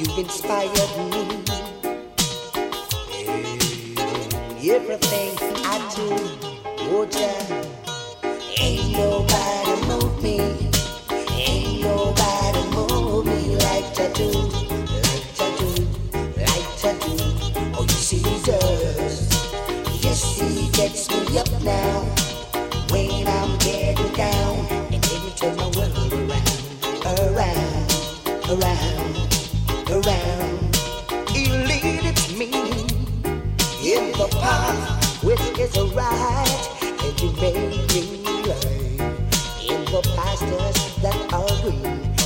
You've inspired me. Everything I do, oh child, ain't nobody move me. Ain't nobody move me like tattoo, like tattoo, like tattoo. Oh, you see he does. Yes, he gets me up now when I'm getting down, and then you turn my world around, around, around. He leads me in the path which is right, and you make me right in the pastures that are green.